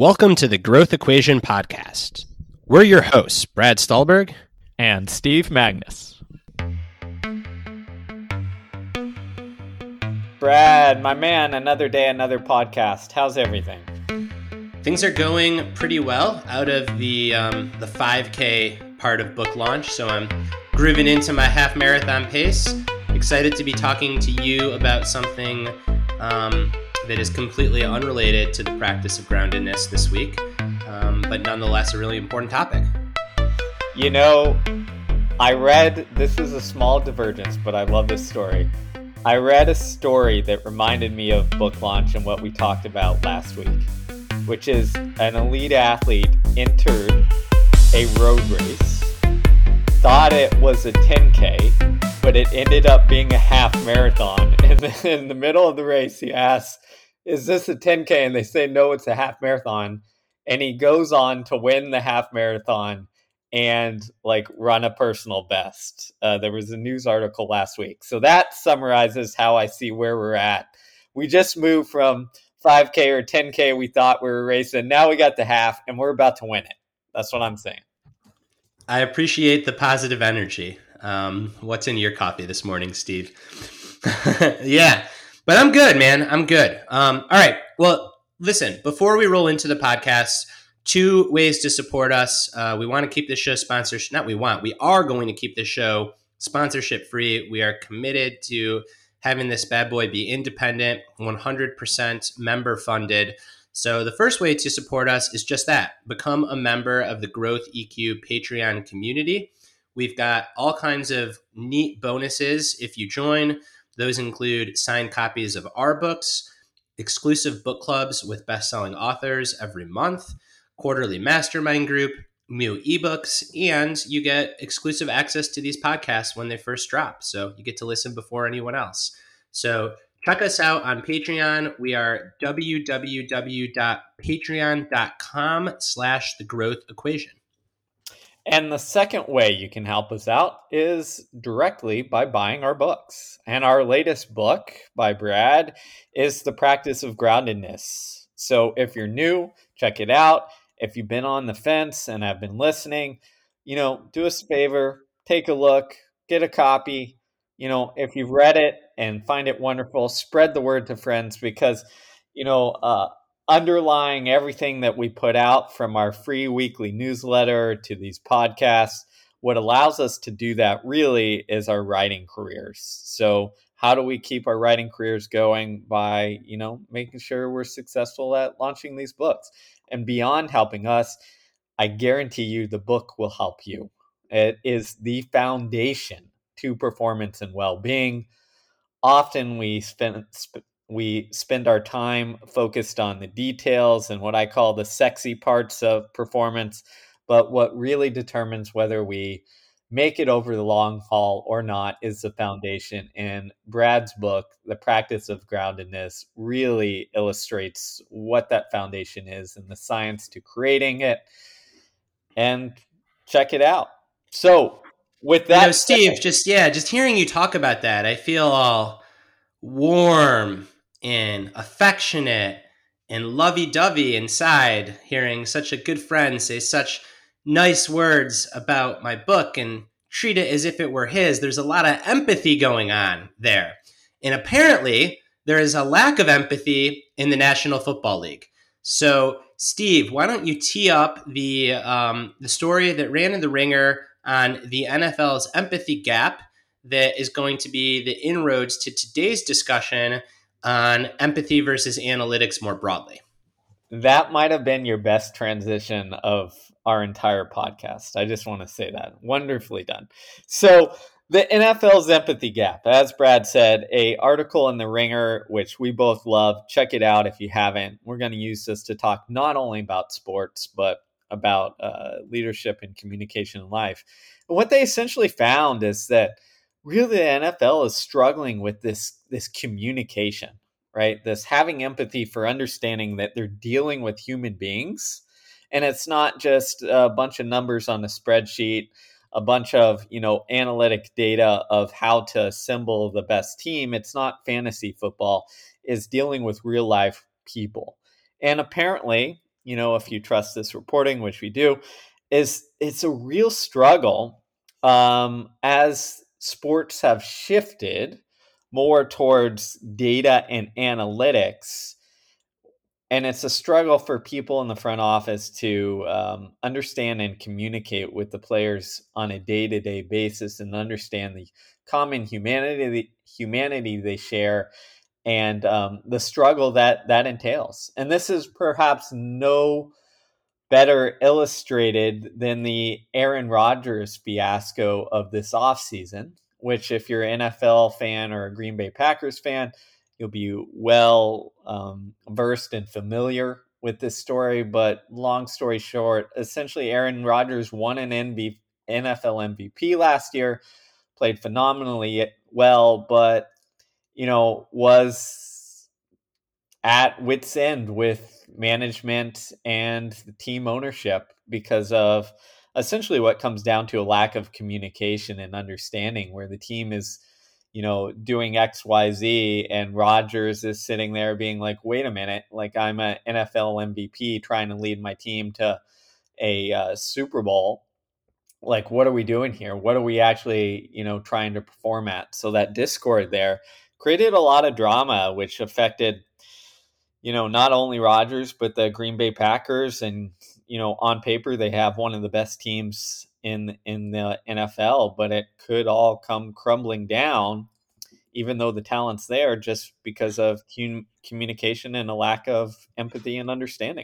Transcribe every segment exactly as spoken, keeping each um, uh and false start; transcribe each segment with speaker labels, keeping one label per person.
Speaker 1: Welcome to the Growth Equation Podcast. We're your hosts, Brad Stulberg
Speaker 2: and Steve Magnus.
Speaker 3: Brad, my man, another day, another podcast. How's everything?
Speaker 1: Things are going pretty well out of the um, the five K part of book launch, so I'm grooving into my half marathon pace. Excited to be talking to you about something um, that is completely unrelated to the practice of groundedness this week, um, but nonetheless a really important topic.
Speaker 3: You know, I read, this is a small divergence, but I love this story. I read a story that reminded me of book launch and what we talked about last week, which is an elite athlete entered a road race, thought it was a ten K, but it ended up being a half marathon. And then in the middle of the race, he asks, is this a ten K? And they say, no, it's a half marathon. And he goes on to win the half marathon and like run a personal best. Uh, there was a news article last week. So that summarizes how I see where we're at. We just moved from five K or ten K we thought we were racing. Now we got the half and we're about to win it. That's what I'm saying.
Speaker 1: I appreciate the positive energy. Um, what's in your coffee this morning, Steve? Yeah, but I'm good, man. I'm good. Um, all right. Well, listen, before we roll into the podcast, two ways to support us. Uh, we want to keep this show sponsorship. Not we want. We are going to keep this show sponsorship free. We are committed to having this bad boy be independent, one hundred percent member funded. So the first way to support us is just that. Become a member of the Growth E Q Patreon community. We've got all kinds of neat bonuses if you join. Those include signed copies of our books, exclusive book clubs with best-selling authors every month, quarterly mastermind group, new ebooks, and you get exclusive access to these podcasts when they first drop. So you get to listen before anyone else. So check us out on Patreon. We are www.patreon.com slash the growth equation.
Speaker 3: And the second way you can help us out is directly by buying our books. And our latest book by Brad is The Practice of Groundedness. So if you're new, check it out. If you've been on the fence and have been listening, you know, do us a favor, take a look, get a copy. You know, if you've read it and find it wonderful, spread the word to friends because, you know, uh, underlying everything that we put out from our free weekly newsletter to these podcasts, what allows us to do that really is our writing careers. So how do we keep our writing careers going? By, you know, making sure we're successful at launching these books. And beyond helping us, I guarantee you the book will help you. It is the foundation to performance and well-being. Often we spend sp- we spend our time focused on the details and what I call the sexy parts of performance, but what really determines whether we make it over the long haul or not is the foundation. And Brad's book, The Practice of Groundedness, really illustrates what that foundation is and the science to creating it. And check it out. So with that,
Speaker 1: you know, Steve, said, just yeah, just hearing you talk about that, I feel all warm and affectionate and lovey-dovey inside, hearing such a good friend say such nice words about my book and treat it as if it were his. There's a lot of empathy going on there. And apparently, there is a lack of empathy in the National Football League. So, Steve, why don't you tee up the um, the story that ran in the Ringer on the N F L's empathy gap that is going to be the inroads to today's discussion on empathy versus analytics more broadly.
Speaker 3: That might have been your best transition of our entire podcast. I just want to say that. Wonderfully done. So the N F L's empathy gap, as Brad said, a article in the Ringer, which we both love. Check it out if you haven't. We're going to use this to talk not only about sports, but about uh, leadership and communication in life. And what they essentially found is that really the N F L is struggling with this, this communication, right? This having empathy for understanding that they're dealing with human beings. And it's not just a bunch of numbers on a spreadsheet, a bunch of, you know, analytic data of how to assemble the best team. It's not fantasy football. It's dealing with real life people. And apparently you know, if you trust this reporting, which we do, is it's a real struggle um, as sports have shifted more towards data and analytics. And it's a struggle for people in the front office to um, understand and communicate with the players on a day-to-day basis and understand the common humanity humanity they share and um, the struggle that that entails. And this is perhaps no better illustrated than the Aaron Rodgers fiasco of this offseason, which, if you're an N F L fan or a Green Bay Packers fan, you'll be well um, versed and familiar with this story. But long story short, essentially, Aaron Rodgers won an N F L M V P last year, played phenomenally well, but you know, was at wit's end with management and the team ownership because of essentially what comes down to a lack of communication and understanding, where the team is, you know, doing X, Y, Z, and Rodgers is sitting there being like, wait a minute, like I'm an N F L M V P trying to lead my team to a uh, Super Bowl. Like, what are we doing here? What are we actually, you know, trying to perform at? So that discord there created a lot of drama, which affected, you know, not only Rodgers, but the Green Bay Packers. And, you know, on paper, they have one of the best teams in, in the N F L, but it could all come crumbling down, even though the talent's there, just because of cum- communication and a lack of empathy and understanding.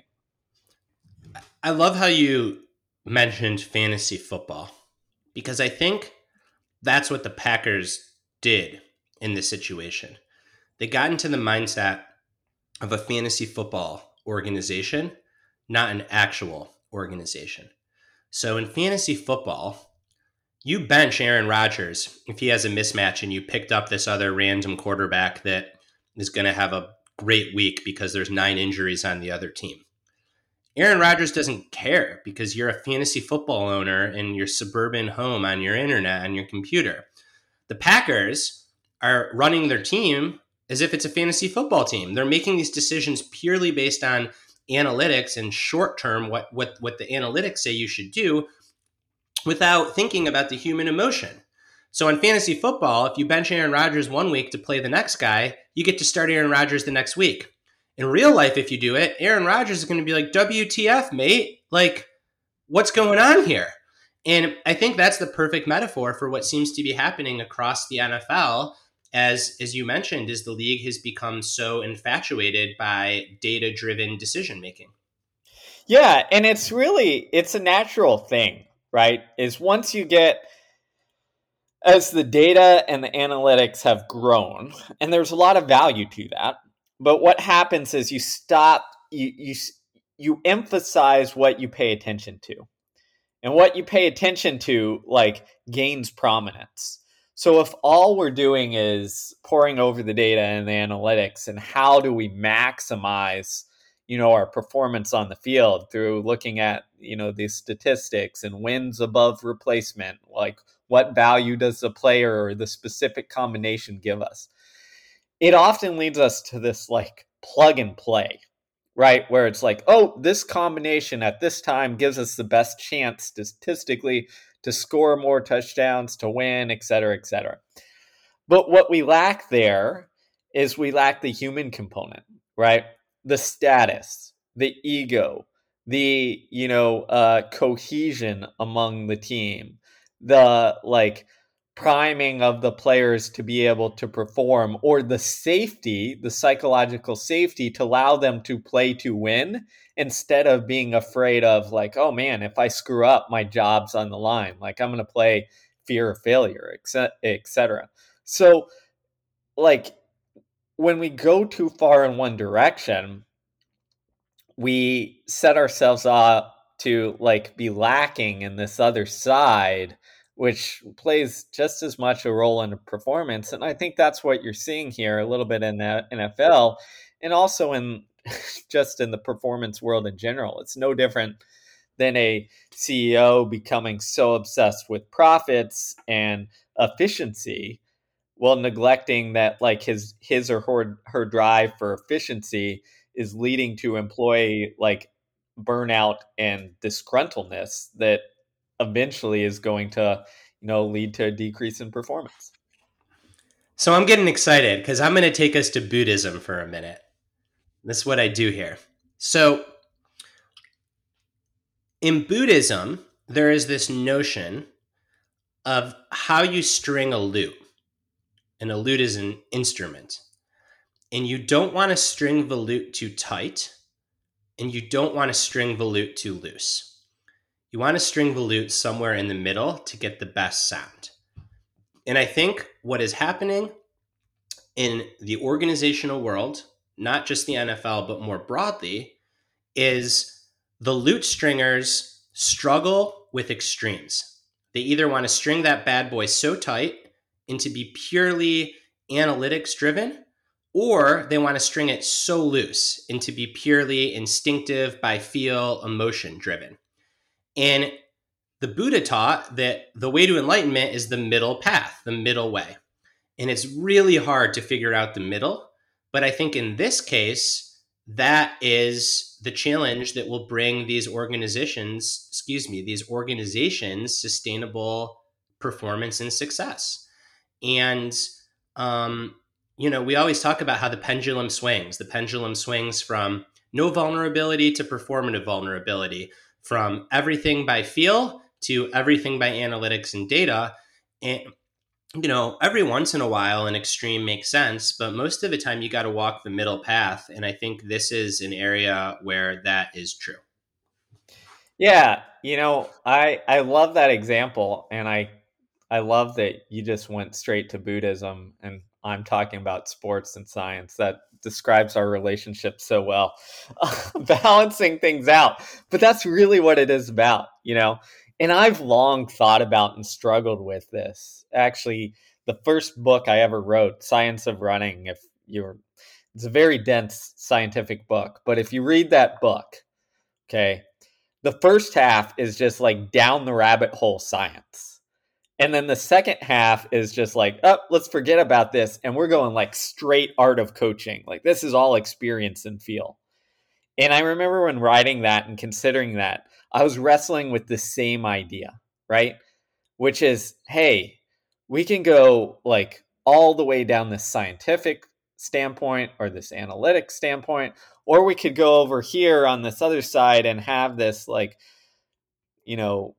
Speaker 1: I love how you mentioned fantasy football, because I think that's what the Packers did in this situation. They got into the mindset of a fantasy football organization, not an actual organization. So in fantasy football, you bench Aaron Rodgers if he has a mismatch and you picked up this other random quarterback that is going to have a great week because there's nine injuries on the other team. Aaron Rodgers doesn't care because you're a fantasy football owner in your suburban home on your internet, on your computer. The Packers are running their team as if it's a fantasy football team. They're making these decisions purely based on analytics and short term, what, what, what the analytics say you should do, without thinking about the human emotion. So in fantasy football, if you bench Aaron Rodgers one week to play the next guy, you get to start Aaron Rodgers the next week. In real life, if you do it, Aaron Rodgers is going to be like, W T F, mate? Like, what's going on here? And I think that's the perfect metaphor for what seems to be happening across the N F L, as, as you mentioned, as the league has become so infatuated by data-driven decision-making.
Speaker 3: Yeah, and it's really, it's a natural thing, right? Is once you get, as the data and the analytics have grown, and there's a lot of value to that, but what happens is you stop, you you you emphasize what you pay attention to. And what you pay attention to, like, gains prominence. So if all we're doing is poring over the data and the analytics and how do we maximize, you know, our performance on the field through looking at, you know, these statistics and wins above replacement, like what value does the player or the specific combination give us? It often leads us to this like plug and play, right? Where it's like, oh, this combination at this time gives us the best chance statistically to score more touchdowns, to win, et cetera, et cetera. But what we lack there is we lack the human component, right? The status, the ego, the, you know, uh, cohesion among the team, the like priming of the players to be able to perform, or the safety, the psychological safety to allow them to play to win instead of being afraid of like, oh man, if I screw up, my job's on the line. Like I'm going to play fear of failure, et cetera. So like when we go too far in one direction, we set ourselves up to like be lacking in this other side, which plays just as much a role in performance. And I think that's what you're seeing here a little bit in the N F L and also in just in the performance world in general. It's no different than a C E O becoming so obsessed with profits and efficiency while neglecting that like his his or her, her drive for efficiency is leading to employee like burnout and disgruntledness that eventually is going to, you know, lead to a decrease in performance.
Speaker 1: So I'm getting excited because I'm going to take us to Buddhism for a minute. That's what I do here. So in Buddhism, there is this notion of how you string a lute. And a lute is an instrument. And you don't want to string the lute too tight, and you don't want to string the lute too loose. You want to string the lute somewhere in the middle to get the best sound. And I think what is happening in the organizational world, not just the N F L, but more broadly, is the lute stringers struggle with extremes. They either want to string that bad boy so tight and to be purely analytics driven, or they want to string it so loose and to be purely instinctive, by feel, emotion driven. And the Buddha taught that the way to enlightenment is the middle path, the middle way. And it's really hard to figure out the middle. But I think in this case, that is the challenge that will bring these organizations, excuse me, these organizations sustainable performance and success. And, um, you know, we always talk about how the pendulum swings. The pendulum swings from no vulnerability to performative vulnerability, from everything by feel to everything by analytics and data. And, you know, every once in a while, an extreme makes sense, but most of the time you got to walk the middle path. And I think this is an area where that is true.
Speaker 3: Yeah, you know, I I love that example, and I I love that you just went straight to Buddhism, and I'm talking about sports and science. That describes our relationship so well, balancing things out. But that's really what it is about, you know. And I've long thought about and struggled with this. Actually, the first book I ever wrote, Science of Running, if you're, it's a very dense scientific book, but if you read that book, okay, the first half is just like down the rabbit hole science. And then the second half is just like, oh, let's forget about this. And we're going like straight art of coaching. Like this is all experience and feel. And I remember when writing that and considering that, I was wrestling with the same idea, right? Which is, hey, we can go like all the way down this scientific standpoint or this analytic standpoint, or we could go over here on this other side and have this like, you know,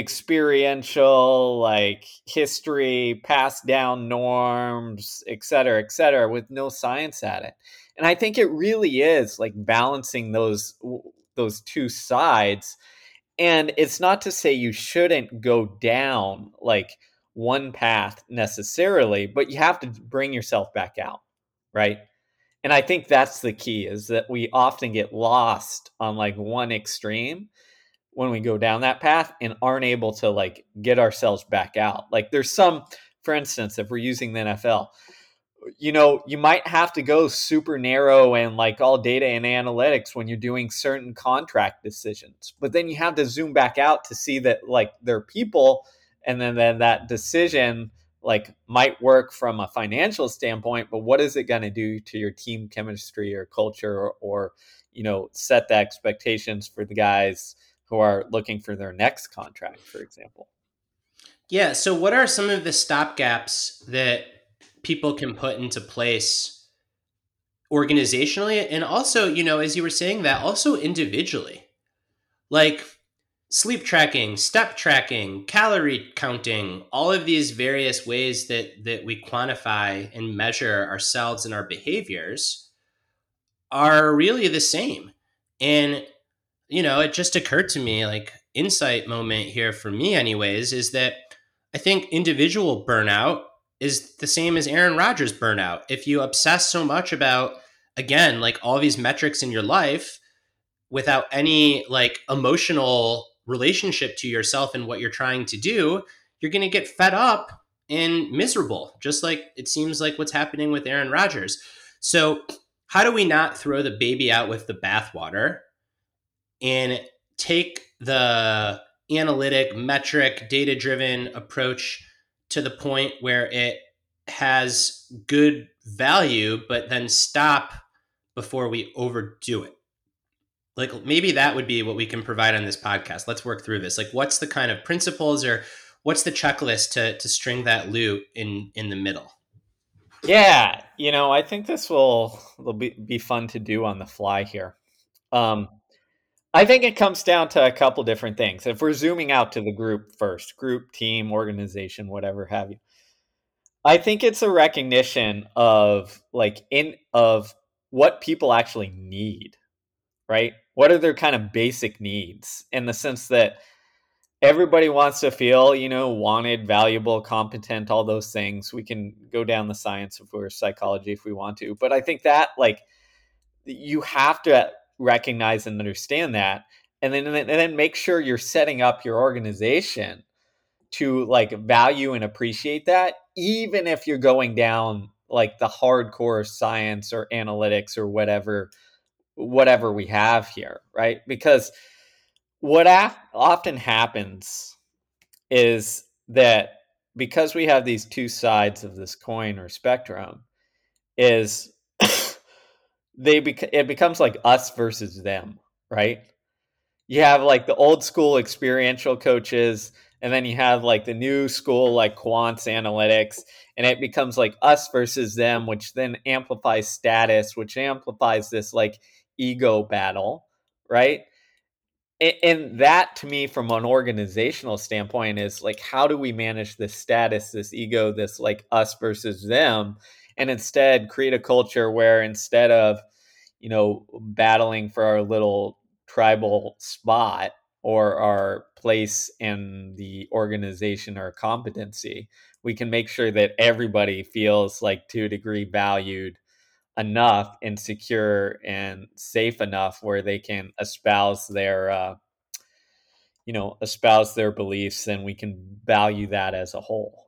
Speaker 3: experiential, like history, passed down norms, et cetera, et cetera, with no science at it. And I think it really is like balancing those those two sides. And it's not to say you shouldn't go down like one path necessarily, but you have to bring yourself back out, right? And I think that's the key, is that we often get lost on like one extreme when we go down that path and aren't able to like get ourselves back out. Like there's some, for instance, if we're using the N F L, you know, you might have to go super narrow and like all data and analytics when you're doing certain contract decisions. But then you have to zoom back out to see that like they're people, and then, then that decision like might work from a financial standpoint, but what is it going to do to your team chemistry or culture, or, or, you know, set the expectations for the guys who are looking for their next contract, for example?
Speaker 1: Yeah. So what are some of the stopgaps that people can put into place organizationally? And also, you know, as you were saying that, also individually, like sleep tracking, step tracking, calorie counting, all of these various ways that, that we quantify and measure ourselves and our behaviors are really the same. And, you know, it just occurred to me, like insight moment here for me anyways, is that I think individual burnout is the same as Aaron Rodgers burnout. If you obsess so much about, again, like all these metrics in your life without any like emotional relationship to yourself and what you're trying to do, you're going to get fed up and miserable, just like it seems like what's happening with Aaron Rodgers. So how do we not throw the baby out with the bathwater and take the analytic, metric, data-driven approach to the point where it has good value, but then stop before we overdo it? Like maybe that would be what we can provide on this podcast. Let's work through this. Like what's the kind of principles or what's the checklist to to string that loop in in the middle?
Speaker 3: Yeah, you know, I think this will will be, be fun to do on the fly here. Um, I think it comes down to a couple different things. If we're zooming out to the group first, group, team, organization, whatever have you. I think it's a recognition of like in of what people actually need, right? What are their kind of basic needs in the sense that everybody wants to feel, you know, wanted, valuable, competent, all those things. We can go down the science of or psychology if we want to, but I think that like you have to recognize and understand that, and then and then make sure you're setting up your organization to like value and appreciate that, even if you're going down like the hardcore science or analytics or whatever whatever we have here, right? Because what af- often happens is that because we have these two sides of this coin or spectrum, is they bec- it becomes like us versus them, right? You have like the old school experiential coaches, and then you have like the new school like quants analytics, and it becomes like us versus them, which then amplifies status, which amplifies this like ego battle, right? And, and that to me from an organizational standpoint is like, how do we manage this status, this ego, this like us versus them, and instead create a culture where instead of, you know, battling for our little tribal spot or our place in the organization or competency, we can make sure that everybody feels like to a degree valued enough and secure and safe enough where they can espouse their uh, you know espouse their beliefs, and we can value that as a whole.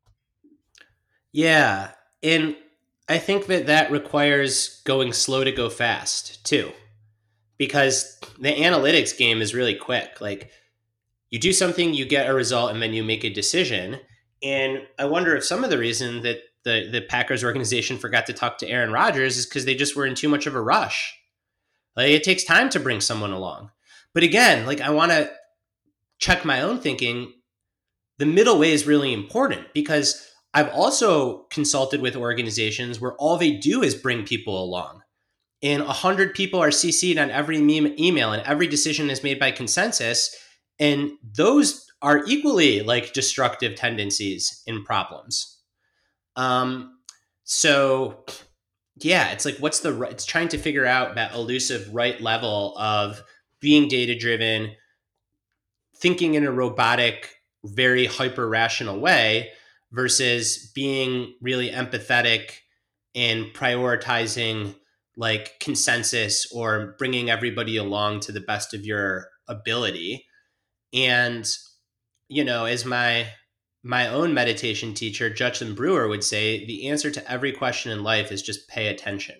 Speaker 1: Yeah, and I think that that requires going slow to go fast too, because the analytics game is really quick. Like you do something, you get a result, and then you make a decision. And I wonder if some of the reason that the the Packers organization forgot to talk to Aaron Rodgers is because they just were in too much of a rush. Like it takes time to bring someone along. But again, like I want to check my own thinking. The middle way is really important because I've also consulted with organizations where all they do is bring people along. And a hundred people are C C'd on every meme email, and every decision is made by consensus. And those are equally like destructive tendencies and problems. Um, so yeah, it's like what's the right, it's trying to figure out that elusive right level of being data driven, thinking in a robotic, very hyper rational way versus being really empathetic and prioritizing like consensus or bringing everybody along to the best of your ability. And you know, as my my own meditation teacher Judson Brewer would say, the answer to every question in life is just pay attention.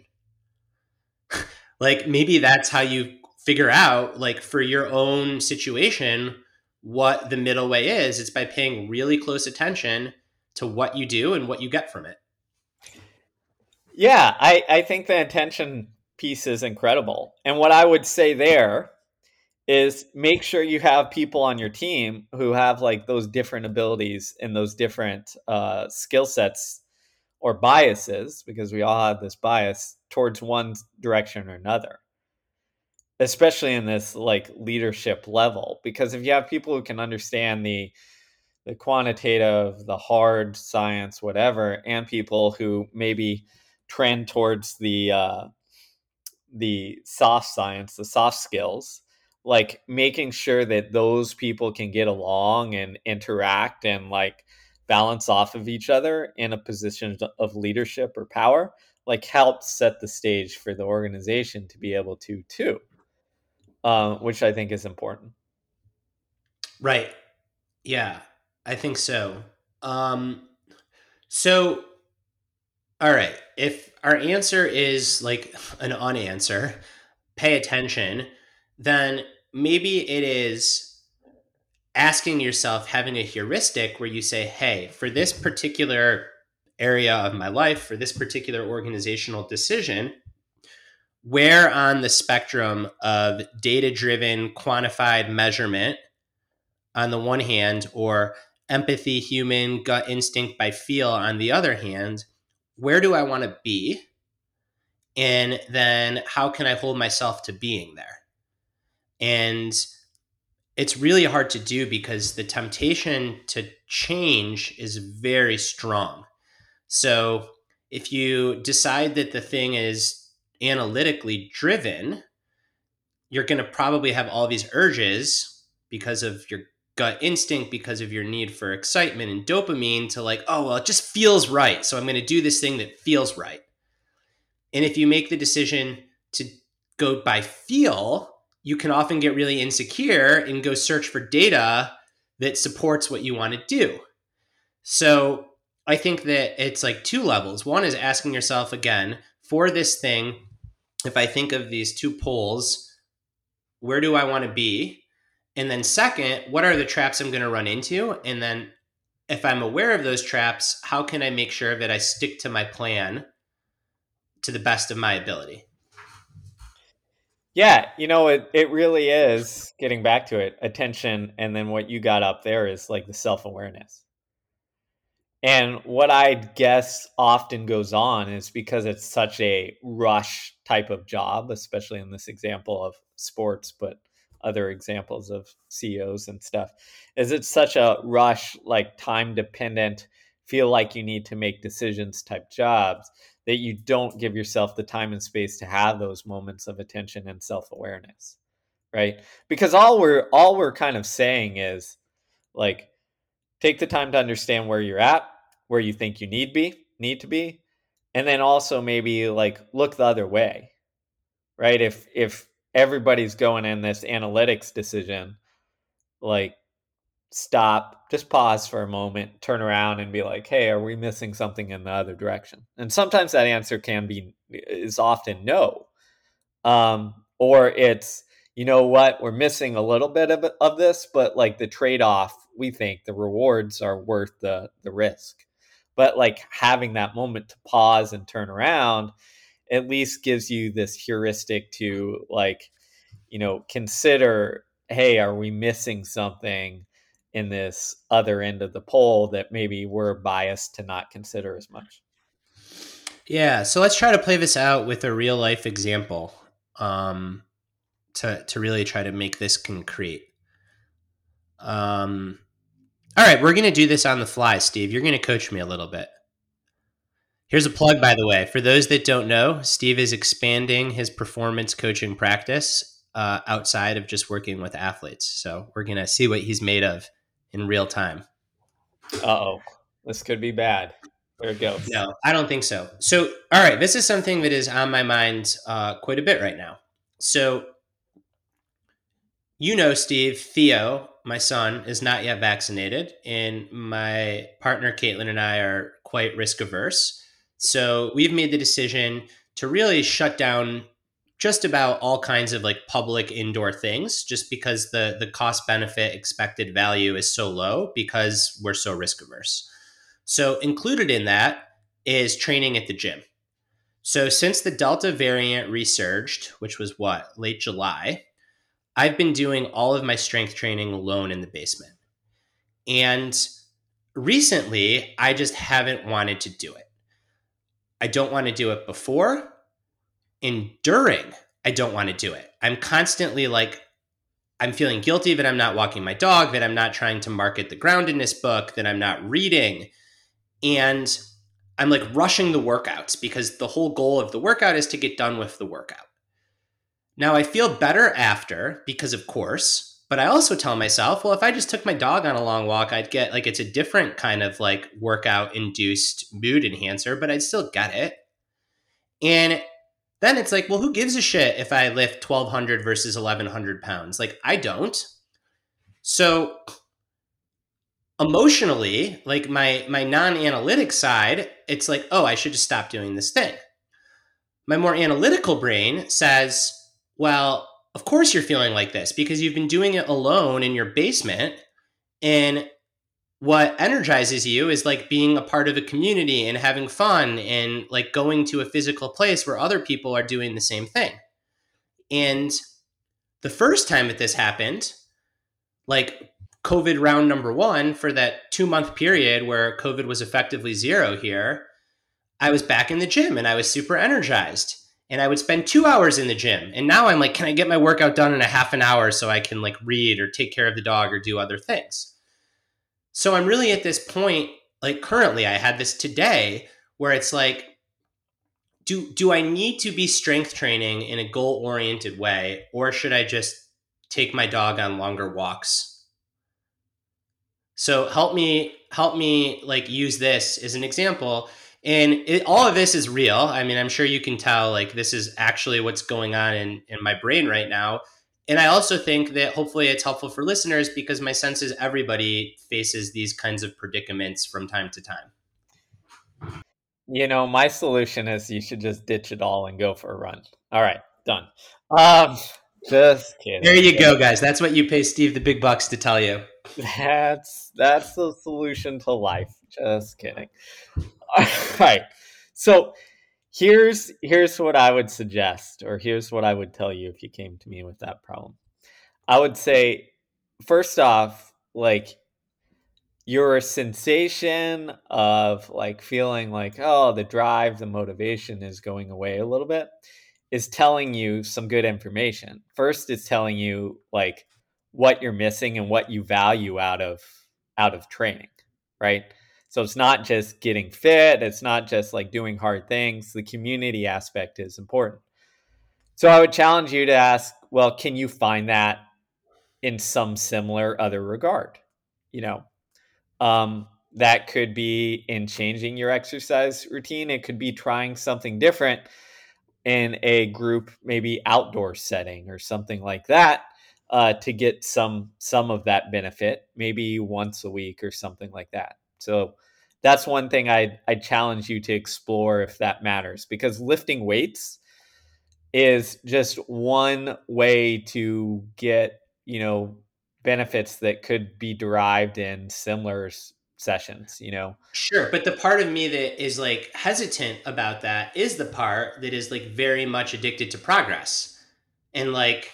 Speaker 1: Like maybe that's how you figure out, like for your own situation, what the middle way is. It's by paying really close attention to what you do and what you get from it.
Speaker 3: Yeah, i i think the attention piece is incredible, and what I would say there is make sure you have people on your team who have like those different abilities and those different uh, skill sets or biases, because we all have this bias towards one direction or another, especially in this like leadership level. Because if you have people who can understand the the quantitative, the hard science, whatever, and people who maybe trend towards the uh, the soft science, the soft skills, like making sure that those people can get along and interact and like balance off of each other in a position of leadership or power, like helps set the stage for the organization to be able to too, uh, which I think is important.
Speaker 1: Right. Yeah, I think so. Um, so, all right. If our answer is like an unanswer, pay attention, then maybe it is asking yourself, having a heuristic where you say, hey, for this particular area of my life, for this particular organizational decision, where on the spectrum of data-driven, quantified measurement on the one hand, or empathy, human, gut instinct by feel on the other hand, where do I want to be? And then how can I hold myself to being there? And it's really hard to do because the temptation to change is very strong. So if you decide that the thing is analytically driven, you're going to probably have all these urges because of your gut instinct, because of your need for excitement and dopamine to like, oh, well, it just feels right. So I'm going to do this thing that feels right. And if you make the decision to go by feel, you can often get really insecure and go search for data that supports what you want to do. So I think that it's like two levels. One is asking yourself again, for this thing, if I think of these two poles, where do I want to be? And then second, what are the traps I'm going to run into? And then if I'm aware of those traps, how can I make sure that I stick to my plan to the best of my ability?
Speaker 3: Yeah, you know, it, it really is, getting back to it, attention. And then what you got up there is like the self-awareness. And what I guess often goes on is because it's such a rush type of job, especially in this example of sports, but other examples of C E Os and stuff, is it's such a rush, like time dependent, feel like you need to make decisions type jobs that you don't give yourself the time and space to have those moments of attention and self-awareness, right? Because all we're all we're kind of saying is like, take the time to understand where you're at, where you think you need be need to be, and then also maybe like look the other way, right? If if everybody's going in this analytics decision, like stop, just pause for a moment, turn around and be like, hey, are we missing something in the other direction? And sometimes that answer can be is often no. Um, or it's, you know what, we're missing a little bit of, of this, but like the trade-off, we think the rewards are worth the the risk. But like having that moment to pause and turn around at least gives you this heuristic to like, you know, consider, hey, are we missing something in this other end of the poll that maybe we're biased to not consider as much?
Speaker 1: Yeah, so let's try to play this out with a real life example um, to to really try to make this concrete. Um, all right, we're going to do this on the fly, Steve. You're going to coach me a little bit. Here's a plug, by the way. For those that don't know, Steve is expanding his performance coaching practice uh, outside of just working with athletes. So we're going to see what he's made of in real time.
Speaker 3: Uh-oh, this could be bad. There it goes.
Speaker 1: No, I don't think so. So, all right, this is something that is on my mind uh, quite a bit right now. So, you know, Steve, Theo, my son, is not yet vaccinated, and my partner, Caitlin, and I are quite risk averse. So we've made the decision to really shut down just about all kinds of like public indoor things, just because the the cost benefit expected value is so low because we're so risk averse. So included in that is training at the gym. So since the Delta variant resurged, which was what, late July, I've been doing all of my strength training alone in the basement. And recently, I just haven't wanted to do it. I don't want to do it before, and during, I don't want to do it. I'm constantly like, I'm feeling guilty that I'm not walking my dog, that I'm not trying to market the groundedness book, that I'm not reading. And I'm like rushing the workouts because the whole goal of the workout is to get done with the workout. Now I feel better after because of course, but I also tell myself, well, if I just took my dog on a long walk, I'd get like, it's a different kind of like workout induced mood enhancer, but I'd still get it. And then it's like, well, who gives a shit if I lift twelve hundred versus eleven hundred pounds? Like I don't. So emotionally, like my, my non-analytic side, it's like, oh, I should just stop doing this thing. My more analytical brain says, well, of course you're feeling like this because you've been doing it alone in your basement. And what energizes you is like being a part of a community and having fun and like going to a physical place where other people are doing the same thing. And the first time that this happened, like COVID round number one, for that two month period where COVID was effectively zero here, I was back in the gym and I was super energized and I would spend two hours in the gym. And now I'm like, can I get my workout done in a half an hour so I can like read or take care of the dog or do other things? So I'm really at this point, like currently I had this today where it's like, do, do I need to be strength training in a goal oriented way, or should I just take my dog on longer walks? So help me, help me like use this as an example. And it, all of this is real. I mean, I'm sure you can tell like this is actually what's going on in, in my brain right now. And I also think that hopefully it's helpful for listeners because my sense is everybody faces these kinds of predicaments from time to time.
Speaker 3: You know, my solution is you should just ditch it all and go for a run. All right, done. Um, just kidding.
Speaker 1: There you go, guys. That's what you pay Steve the big bucks to tell you.
Speaker 3: That's that's the solution to life. Just kidding. All right. So here's here's what I would suggest, or here's what I would tell you if you came to me with that problem. I would say, first off, like your sensation of like feeling like, oh, the drive, the motivation is going away a little bit is telling you some good information. First, it's telling you like what you're missing and what you value out of out of training, right? So it's not just getting fit. It's not just like doing hard things. The community aspect is important. So I would challenge you to ask, well, can you find that in some similar other regard? You know, um, that could be in changing your exercise routine. It could be trying something different in a group, maybe outdoor setting or something like that, uh, to get some some of that benefit, maybe once a week or something like that. So that's one thing I I challenge you to explore if that matters, because lifting weights is just one way to get, you know, benefits that could be derived in similar s- sessions, you know.
Speaker 1: Sure, but the part of me that is like hesitant about that is the part that is like very much addicted to progress. And like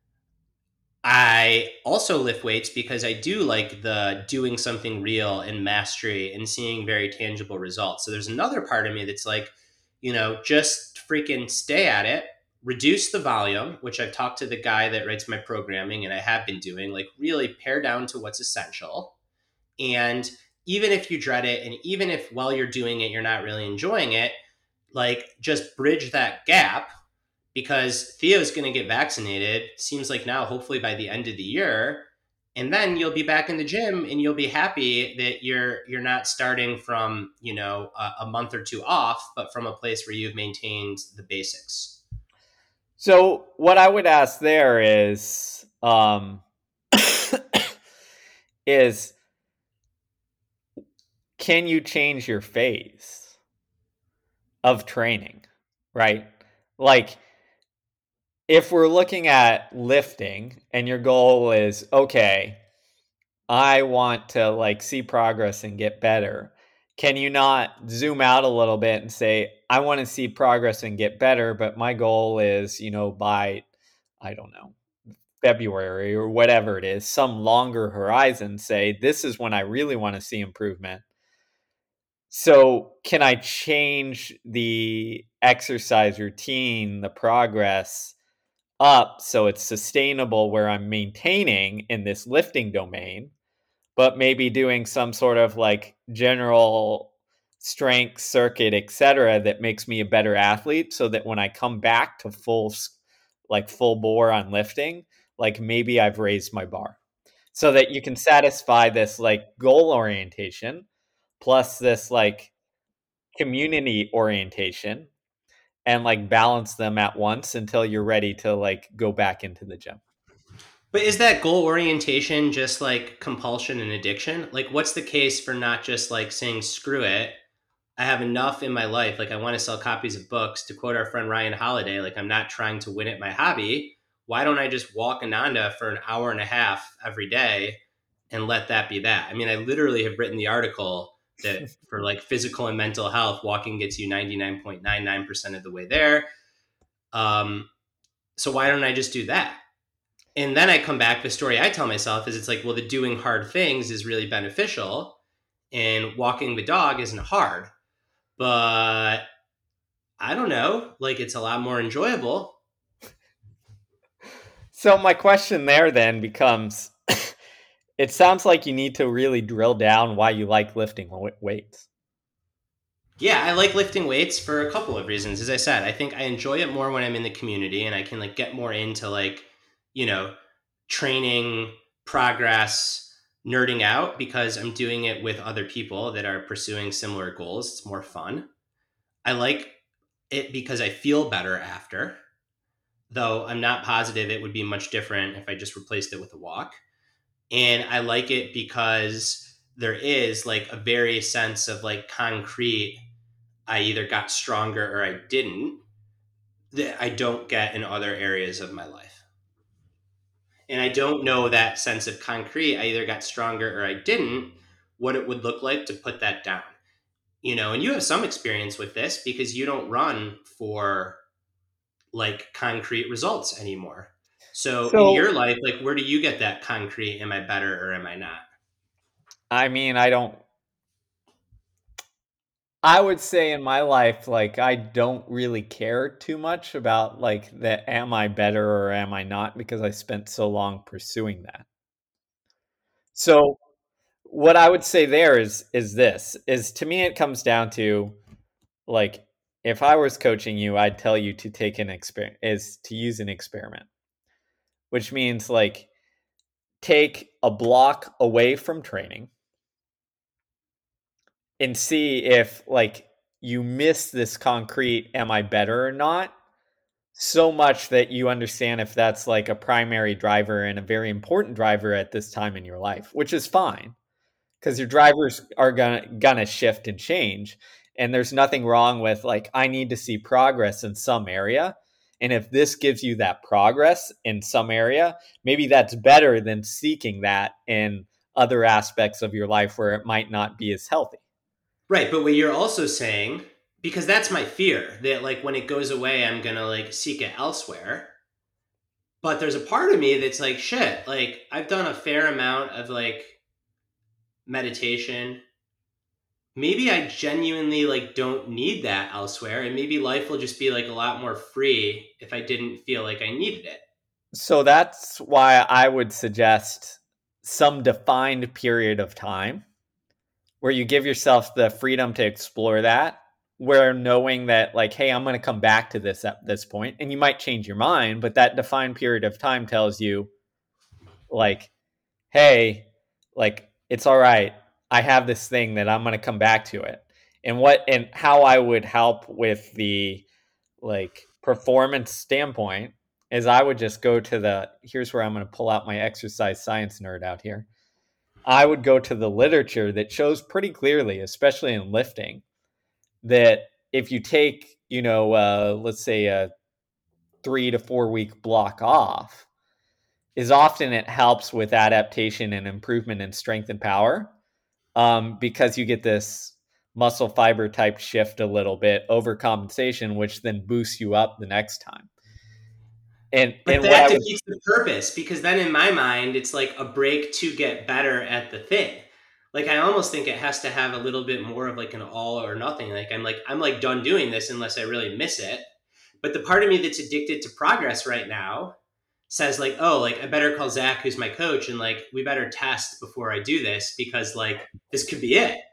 Speaker 1: I also lift weights because I do like the doing something real and mastery and seeing very tangible results. So there's another part of me that's like, you know, just freaking stay at it, reduce the volume, which I've talked to the guy that writes my programming and I have been doing, like really pare down to what's essential. And even if you dread it, and even if while you're doing it, you're not really enjoying it, like just bridge that gap, because Theo's going to get vaccinated. Seems like now, hopefully by the end of the year, and then you'll be back in the gym, and you'll be happy that you're you're not starting from you know a, a month or two off, but from a place where you've maintained the basics.
Speaker 3: So what I would ask there is, um, is can you change your phase of training, right? Like, if we're looking at lifting and your goal is, okay, I want to like see progress and get better, can you not zoom out a little bit and say, I want to see progress and get better, but my goal is, you know, by, I don't know, February or whatever it is, some longer horizon, say, this is when I really want to see improvement. So can I change the exercise routine, the progress up so it's sustainable where I'm maintaining in this lifting domain, but maybe doing some sort of like general strength circuit, et cetera, that makes me a better athlete so that when I come back to full, like full bore on lifting, like maybe I've raised my bar so that you can satisfy this like goal orientation plus this like community orientation and like balance them at once until you're ready to like go back into the gym.
Speaker 1: But is that goal orientation just like compulsion and addiction? Like, what's the case for not just like saying, screw it, I have enough in my life. Like, I want to sell copies of books. To quote our friend Ryan Holiday, like, I'm not trying to win at my hobby. Why don't I just walk Ananda for an hour and a half every day and let that be that. I mean, I literally have written the article that for like physical and mental health, walking gets you ninety-nine point nine nine percent of the way there. Um, so why don't I just do that? And then I come back, the story I tell myself is it's like, well, the doing hard things is really beneficial and walking the dog isn't hard, but I don't know, like it's a lot more enjoyable.
Speaker 3: So my question there then becomes, it sounds like you need to really drill down why you like lifting weights.
Speaker 1: Yeah, I like lifting weights for a couple of reasons. As I said, I think I enjoy it more when I'm in the community and I can like get more into like, you know, training, progress, nerding out because I'm doing it with other people that are pursuing similar goals. It's more fun. I like it because I feel better after, though I'm not positive it would be much different if I just replaced it with a walk. And I like it because there is like a very sense of like concrete, I either got stronger or I didn't, that I don't get in other areas of my life. And I don't know that sense of concrete, I either got stronger or I didn't, what it would look like to put that down. You know, and you have some experience with this because you don't run for like concrete results anymore. So, so in your life, like where do you get that concrete, am I better or am I not?
Speaker 3: I mean, I don't, I would say in my life, like I don't really care too much about like the am I better or am I not, because I spent so long pursuing that. So what I would say there is is this is to me it comes down to like if I was coaching you, I'd tell you to take an experiment is to use an experiment, which means like take a block away from training and see if like you miss this concrete am I better or not so much that you understand if that's like a primary driver and a very important driver at this time in your life, which is fine because your drivers are gonna gonna shift and change. And there's nothing wrong with like, I need to see progress in some area. And if this gives you that progress in some area, maybe that's better than seeking that in other aspects of your life where it might not be as healthy.
Speaker 1: Right. But what you're also saying, because that's my fear, that like when it goes away, I'm going to like seek it elsewhere. But there's a part of me that's like, shit, like I've done a fair amount of like meditation. Maybe I genuinely like don't need that elsewhere. And maybe life will just be like a lot more free if I didn't feel like I needed it.
Speaker 3: So that's why I would suggest some defined period of time where you give yourself the freedom to explore that, where knowing that like, hey, I'm going to come back to this at this point, and you might change your mind, but that defined period of time tells you like, hey, like it's all right. I have this thing that I'm going to come back to it. And what and how I would help with the like performance standpoint is I would just go to the, here's where I'm going to pull out my exercise science nerd out here. I would go to the literature that shows pretty clearly, especially in lifting, that if you take, you know, uh, let's say a three to four week block off, is often it helps with adaptation and improvement in strength and power. Um, because you get this muscle fiber type shift a little bit, overcompensation, which then boosts you up the next time. And,
Speaker 1: but
Speaker 3: and
Speaker 1: that defeats would... the purpose, because then in my mind, it's like a break to get better at the thing. Like, I almost think it has to have a little bit more of like an all or nothing. Like, I'm like, I'm like done doing this unless I really miss it. But the part of me that's addicted to progress right now says like, oh, like I better call Zach, who's my coach, and like, we better test before I do this because like, this could be it.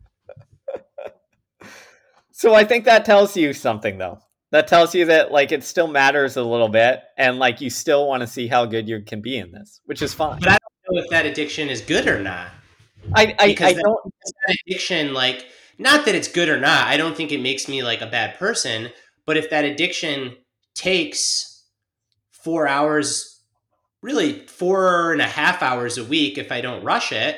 Speaker 3: So I think that tells you something though. That tells you that like, it still matters a little bit. And like, you still want to see how good you can be in this, which is fine.
Speaker 1: But I don't know if that addiction is good or not.
Speaker 3: I, I,
Speaker 1: because
Speaker 3: I
Speaker 1: that,
Speaker 3: don't
Speaker 1: that addiction, like, not that it's good or not. I don't think it makes me like a bad person, but if that addiction takes four hours, really four and a half hours a week, if I don't rush it,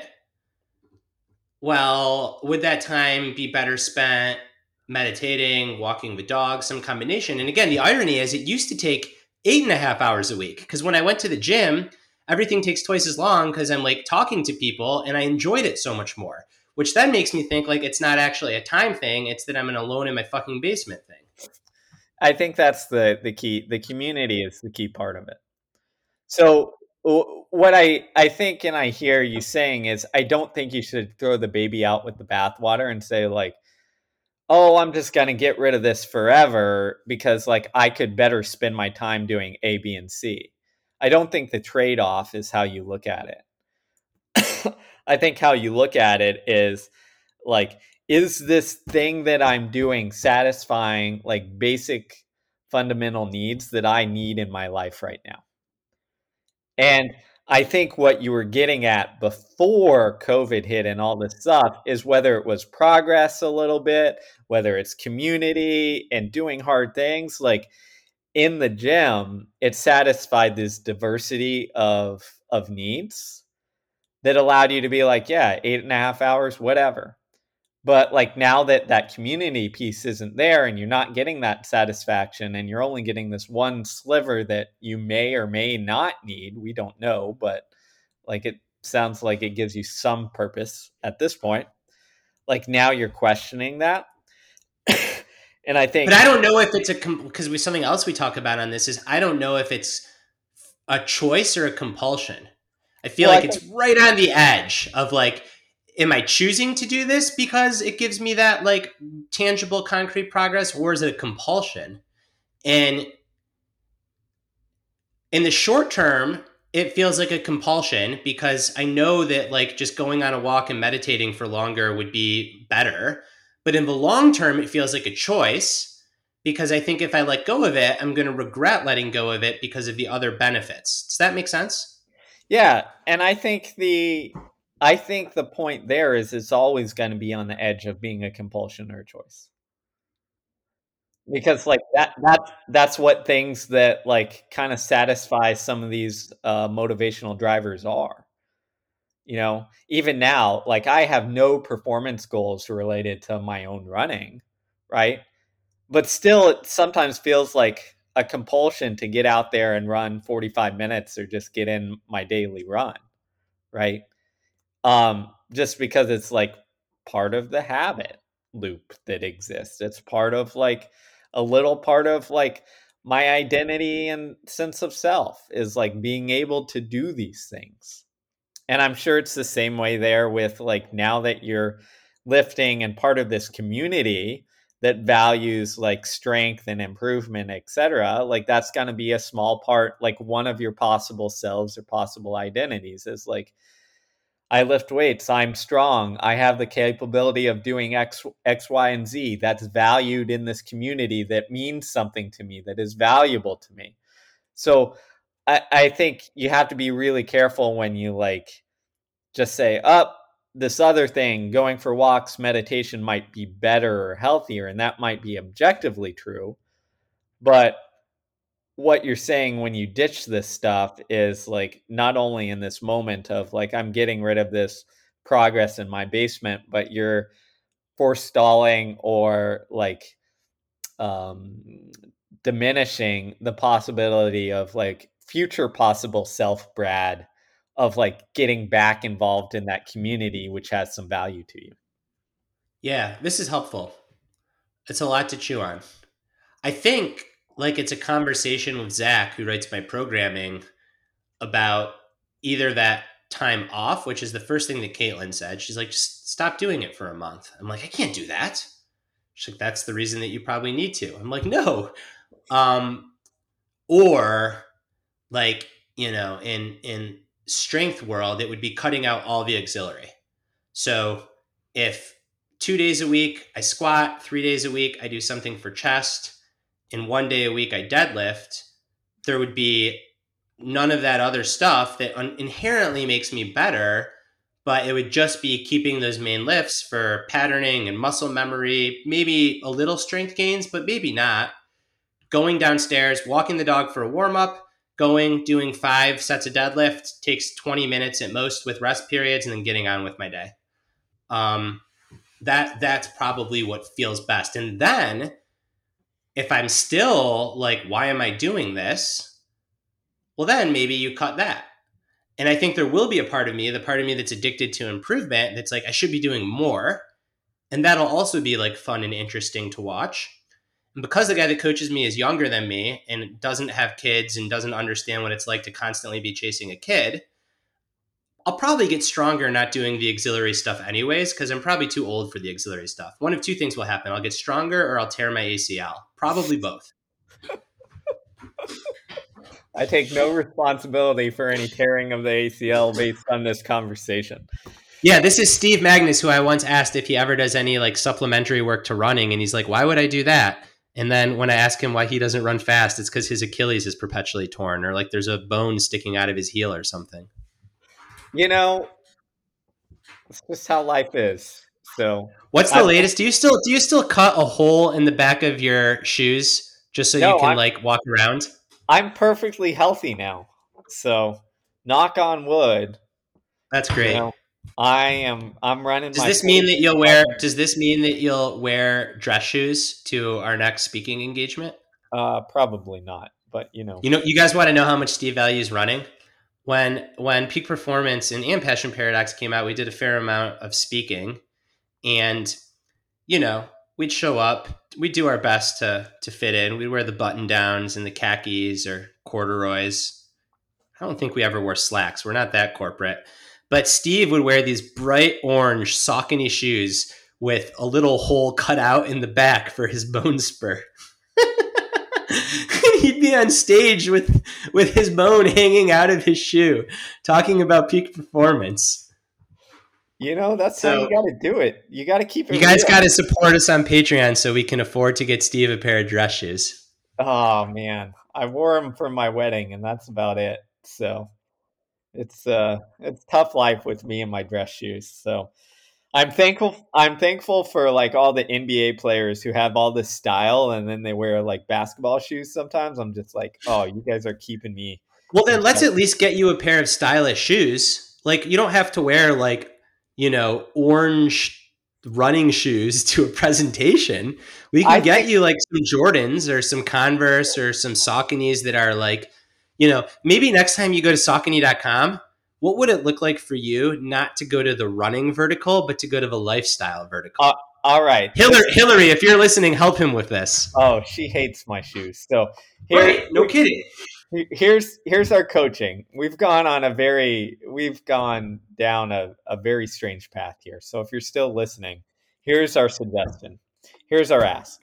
Speaker 1: well, would that time be better spent meditating, walking the dog, some combination? And again, the irony is it used to take eight and a half hours a week. Because when I went to the gym, everything takes twice as long because I'm like talking to people and I enjoyed it so much more, which then makes me think like it's not actually a time thing. It's that I'm an alone in my fucking basement thing.
Speaker 3: I think that's the, the key. The community is the key part of it. So what I, I think and I hear you saying is I don't think you should throw the baby out with the bathwater and say like, oh, I'm just going to get rid of this forever because like I could better spend my time doing A, B, and C. I don't think the trade-off is how you look at it. I think how you look at it is like, is this thing that I'm doing satisfying like basic fundamental needs that I need in my life right now? And I think what you were getting at before COVID hit and all this stuff is whether it was progress a little bit, whether it's community and doing hard things. Like in the gym, it satisfied this diversity of of needs that allowed you to be like, yeah, eight and a half hours, whatever. But like now that that community piece isn't there and you're not getting that satisfaction and you're only getting this one sliver that you may or may not need, we don't know, but like it sounds like it gives you some purpose at this point. Like now you're questioning that. And I think,
Speaker 1: but I don't know if it's a, because we, something else we talk about on this is I don't know if it's a choice or a compulsion. I feel well, like I it's think- right on the edge of like, am I choosing to do this because it gives me that like tangible, concrete progress, or is it a compulsion? And in the short term, it feels like a compulsion because I know that like just going on a walk and meditating for longer would be better. But in the long term, it feels like a choice because I think if I let go of it, I'm going to regret letting go of it because of the other benefits. Does that make sense?
Speaker 3: Yeah. And I think the... I think the point there is it's always going to be on the edge of being a compulsion or a choice. Because like that, that that's what things that like kind of satisfy some of these uh, motivational drivers are. You know, even now, like I have no performance goals related to my own running, right? But still, it sometimes feels like a compulsion to get out there and run forty-five minutes or just get in my daily run, right? Um, just because it's like part of the habit loop that exists. It's part of like a little part of like my identity and sense of self is like being able to do these things. And I'm sure it's the same way there with like now that you're lifting and part of this community that values like strength and improvement, et cetera. Like that's going to be a small part, like one of your possible selves or possible identities is like, I lift weights. I'm strong. I have the capability of doing X, X, Y, and Z. That's valued in this community that means something to me, that is valuable to me. So I, I think you have to be really careful when you like just say, up oh, this other thing, going for walks, meditation might be better or healthier. And that might be objectively true. But what you're saying when you ditch this stuff is like not only in this moment of like I'm getting rid of this progress in my basement, but you're forestalling or like um, diminishing the possibility of like future possible self Brad of like getting back involved in that community, which has some value to you.
Speaker 1: Yeah, this is helpful. It's a lot to chew on. I think like it's a conversation with Zach, who writes my programming, about either that time off, which is the first thing that Caitlin said. She's like, just stop doing it for a month. I'm like, I can't do that. She's like, that's the reason that you probably need to. I'm like, no. Um, or like, you know, in in strength world, it would be cutting out all the auxiliary. So if two days a week I squat, three days a week I do something for chest, and one day a week I deadlift, there would be none of that other stuff that un- inherently makes me better, but it would just be keeping those main lifts for patterning and muscle memory, maybe a little strength gains, but maybe not. Going downstairs, walking the dog for a warm up, going, doing five sets of deadlift, takes twenty minutes at most with rest periods, and then getting on with my day. Um, that that's probably what feels best. And then if I'm still like, why am I doing this? Well, then maybe you cut that. And I think there will be a part of me, the part of me that's addicted to improvement, that's like, I should be doing more. And that'll also be like fun and interesting to watch. And because the guy that coaches me is younger than me and doesn't have kids and doesn't understand what it's like to constantly be chasing a kid, I'll probably get stronger not doing the auxiliary stuff anyways, because I'm probably too old for the auxiliary stuff. One of two things will happen. I'll get stronger or I'll tear my A C L. Probably both.
Speaker 3: I take no responsibility for any tearing of the A C L based on this conversation.
Speaker 1: Yeah, this is Steve Magnus, who I once asked if he ever does any like supplementary work to running. And he's like, why would I do that? And then when I ask him why he doesn't run fast, it's because his Achilles is perpetually torn, or like there's a bone sticking out of his heel or something.
Speaker 3: You know, it's just how life is. So
Speaker 1: what's the
Speaker 3: I,
Speaker 1: latest? Do you still do you still cut a hole in the back of your shoes just so no, you can I'm, like walk around?
Speaker 3: I'm perfectly healthy now. So knock on wood.
Speaker 1: That's great. You know,
Speaker 3: I am I'm running
Speaker 1: Does
Speaker 3: my
Speaker 1: this mean that you'll wear does this mean that you'll wear dress shoes to our next speaking engagement?
Speaker 3: Uh probably not, but you know.
Speaker 1: You know, you guys want to know how much Steve values running? When when Peak Performance and, and Passion Paradox came out, we did a fair amount of speaking, and you know, we'd show up, we'd do our best to to fit in. We'd wear the button downs and the khakis or corduroys. I don't think we ever wore slacks. We're not that corporate. But Steve would wear these bright orange Saucony shoes with a little hole cut out in the back for his bone spur. He'd be on stage with with his bone hanging out of his shoe, talking about peak performance.
Speaker 3: You know, that's so, how you got to do it. You got to keep it.
Speaker 1: You guys got to support us on Patreon so we can afford to get Steve a pair of dress shoes.
Speaker 3: Oh man, I wore them for my wedding, and that's about it. So it's uh, it's tough life with me and my dress shoes. So. I'm thankful. I'm thankful for like all the N B A players who have all this style, and then they wear like basketball shoes. Sometimes I'm just like, oh, you guys are keeping me.
Speaker 1: Well, then let's at least get you a pair of stylish shoes. Like you don't have to wear like you know orange running shoes to a presentation. We can I get think- you like some Jordans or some Converse or some Sauconys that are like, you know, maybe next time you go to Saucony dot com. What would it look like for you not to go to the running vertical, but to go to the lifestyle vertical?
Speaker 3: Uh, all right.
Speaker 1: Hillary, Hillary, if you're listening, help him with this.
Speaker 3: Oh, she hates my shoes. So here,
Speaker 1: right. No kidding.
Speaker 3: Here's here's our coaching. We've gone on a very, we've gone down a, a very strange path here. So if you're still listening, here's our suggestion. Here's our ask.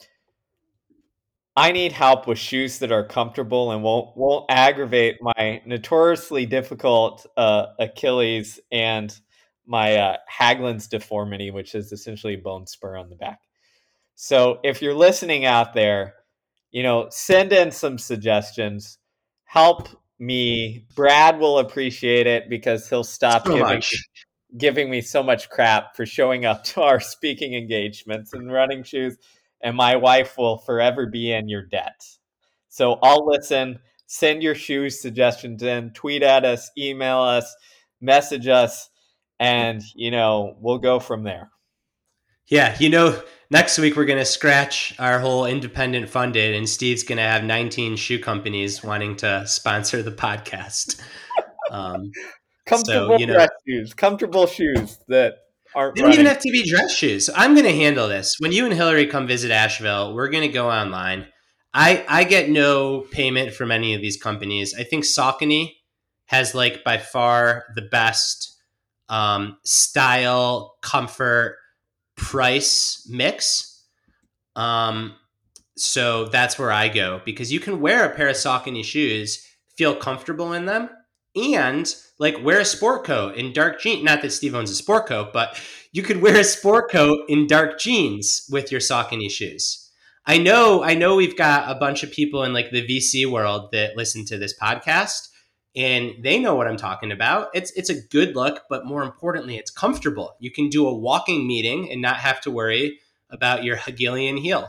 Speaker 3: I need help with shoes that are comfortable and won't won't aggravate my notoriously difficult uh, Achilles and my uh, Haglund's deformity, which is essentially a bone spur on the back. So if you're listening out there, you know, send in some suggestions. Help me. Brad will appreciate it because he'll stop
Speaker 1: so
Speaker 3: giving, giving me so much crap for showing up to our speaking engagements and running shoes. And my wife will forever be in your debt. So I'll listen. Send your shoe suggestions in. Tweet at us, email us, message us, and, you know, we'll go from there.
Speaker 1: Yeah, you know, next week we're going to scratch our whole independent funded, and Steve's going to have nineteen shoe companies wanting to sponsor the podcast. Um,
Speaker 3: comfortable so, you know, dress shoes. Comfortable shoes that aren't
Speaker 1: They don't
Speaker 3: running.
Speaker 1: even have to be dress shoes. I'm going to handle this. When you and Hillary come visit Asheville, we're going to go online. I, I get no payment from any of these companies. I think Saucony has like by far the best um, style, comfort, price mix. Um, so that's where I go because you can wear a pair of Saucony shoes, feel comfortable in them, and like wear a sport coat in dark jeans. Not that Steve owns a sport coat, but you could wear a sport coat in dark jeans with your Saucony shoes. I know, I know we've got a bunch of people in like the V C world that listen to this podcast and they know what I'm talking about. It's it's a good look, but more importantly, it's comfortable. You can do a walking meeting and not have to worry about your Hegelian heel.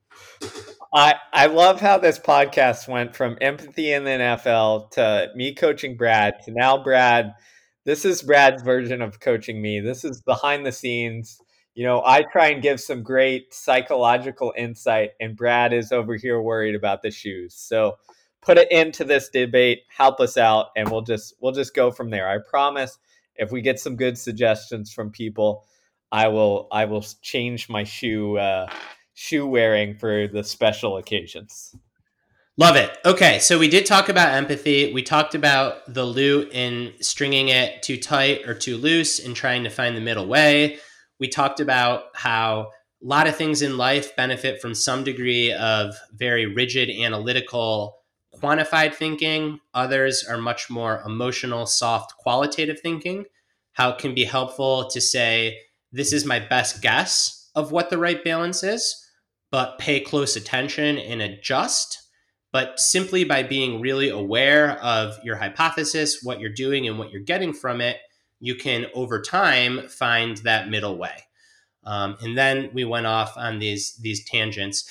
Speaker 3: I, I love how this podcast went from empathy in the N F L to me coaching Brad to now Brad. This is Brad's version of coaching me. This is behind the scenes. You know, I try and give some great psychological insight, and Brad is over here worried about the shoes. So put it into this debate, help us out, and we'll just we'll just go from there. I promise. If we get some good suggestions from people, I will I will change my shoe uh, shoe wearing for the special occasions.
Speaker 1: Love it. Okay, so we did talk about empathy. We talked about the lute and stringing it too tight or too loose and trying to find the middle way. We talked about how a lot of things in life benefit from some degree of very rigid, analytical, quantified thinking. Others are much more emotional, soft, qualitative thinking. How it can be helpful to say, this is my best guess of what the right balance is, but pay close attention and adjust. But simply by being really aware of your hypothesis, what you're doing and what you're getting from it, you can over time find that middle way. Um, and then we went off on these, these tangents.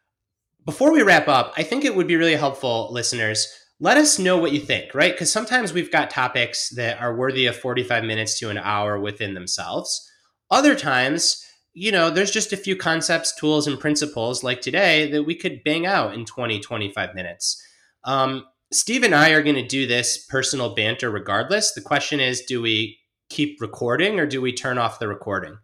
Speaker 1: Before we wrap up, I think it would be really helpful, listeners, let us know what you think, right? Because sometimes we've got topics that are worthy of forty-five minutes to an hour within themselves. Other times, you know, there's just a few concepts, tools, and principles like today that we could bang out in twenty, twenty-five minutes. Um, Steve and I are going to do this personal banter regardless. The question is, do we keep recording or do we turn off the recording?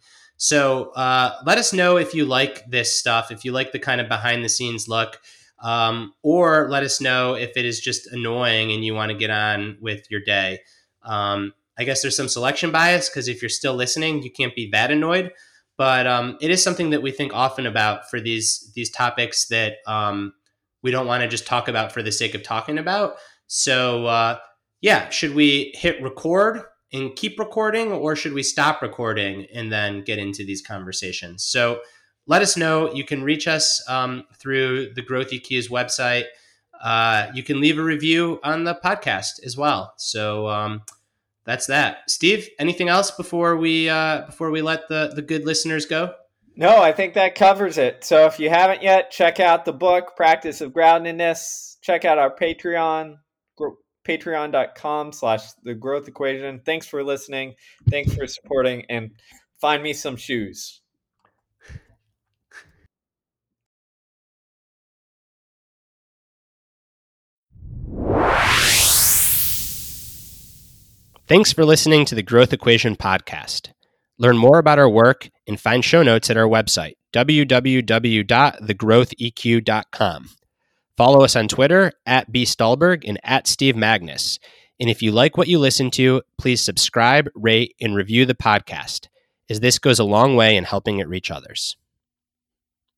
Speaker 1: So uh, let us know if you like this stuff, if you like the kind of behind the scenes look, um, or let us know if it is just annoying and you want to get on with your day. Um, I guess there's some selection bias because if you're still listening, you can't be that annoyed. But um, it is something that we think often about for these these topics that um, we don't want to just talk about for the sake of talking about. So uh, yeah, should we hit record and keep recording, or should we stop recording and then get into these conversations? So let us know. You can reach us um, through the Growth E Q's website. Uh, you can leave a review on the podcast as well. So um, that's that. Steve, anything else before we uh, before we let the, the good listeners go?
Speaker 3: No, I think that covers it. So if you haven't yet, check out the book, Practice of Groundedness. Check out our Patreon, patreon.com slash the growth equation. Thanks for listening. Thanks for supporting, and find me some shoes.
Speaker 1: Thanks for listening to the Growth Equation podcast. Learn more about our work and find show notes at our website, w w w dot the growth e q dot com. Follow us on Twitter at B Stulberg and at Steve Magnus. And if you like what you listen to, please subscribe, rate, and review the podcast, as this goes a long way in helping it reach others.